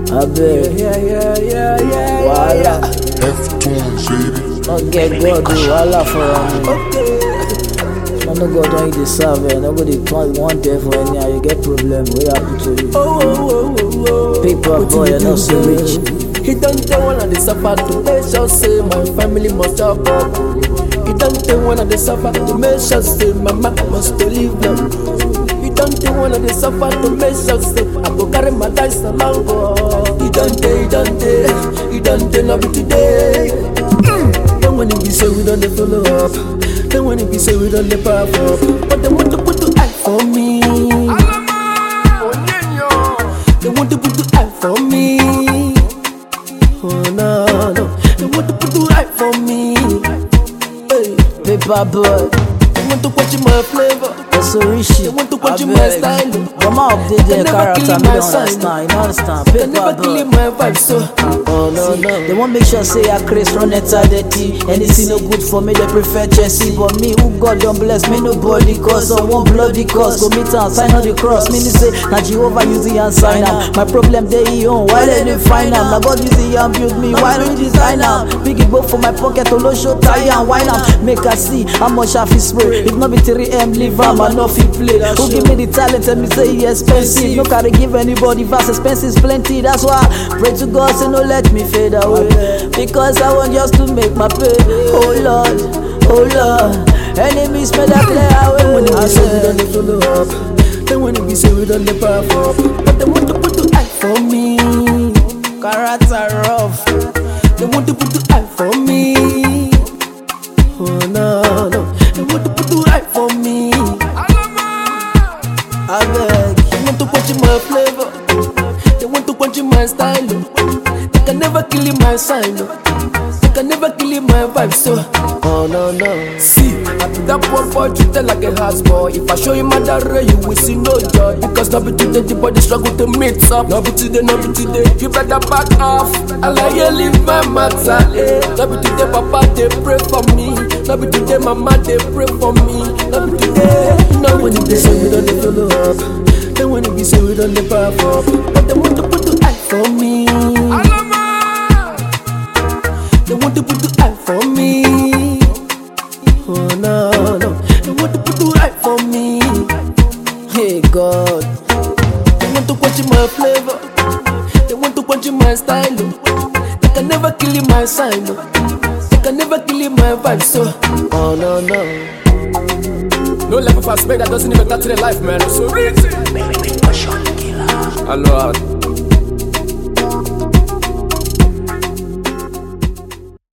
I beg. Voila. F-Tones, baby. Not get God do voila for me. No God don't you deserve it. Nobody want there for any. You get problem. What happen to you? Paper boy, you're not so rich. He don't tell one of the suffer to make sure say my family must chop up. He don't tell one of the suffer to make sure say my mama must to live now. He don't tell one of the suffer to make sure say I go carry my dice along. He don't tell no be today. Then when he be say we don't follow up, then when he be say we don't power up, but they want to put the eye for me. They want to put the eye for me. Oh no, they want to put the eye for me. Hey. Paper boy, They want to watch my flavor. that's so rich. They want to watch my style. Come on, update their character. Me don't understand. You don't understand. They Paper never boy. kill my vibe, so oh no. They won't make sure say I craze run enter the tea. Anything no good for me, they prefer Chelsea. But me, who God don't bless me, nobody cause on one bloody cause. Go meet and sign on the cross. Me say, now Jehovah use the and sign am. My problem they own, why they dey find am? Now God use the and build me, why don't you design am? Big it both for my pocket, to low show tire and wine am. Make I see how much I feel spray. If not be 3M, leave am, I no fit play. Who give me the talent and me say he expensive? No carry give anybody vast expenses plenty. That's why I pray to God say no let me fade away. Because I want just to make my pay. Oh Lord, enemies may that clear away. When they say we don't follow up, then when they say we don't power up, but they want to put the eye for me. Character rough. They want to put the eye for me. Oh no, they want to put the eye for me. I beg. They want to watch my flavor. They want to watch my style. They can never kill my sign. They can never kill my vibe. So, oh no. See, after that poor boy treat them like a house boy. If I show you my direct, you will see no joy. Because not be today, the body struggle to meet up. Not be today. You better back off. I like you leave my matter. Not be today, papa they pray for me. Not be today, mama they pray for me. Not be today. No, when they say we don't follow up, then when they say we don't power up, but they want to put the eye for me. They want to put the eye for me. Oh no, they want to put the eye for me. Hey God. They want to watch my flavor. They want to watch my style. They can never kill my sign. They can never kill my vibe. So, oh no. No level fast man that doesn't even touch the life, man. I'm so rich. Baby, push on the killer. Lord.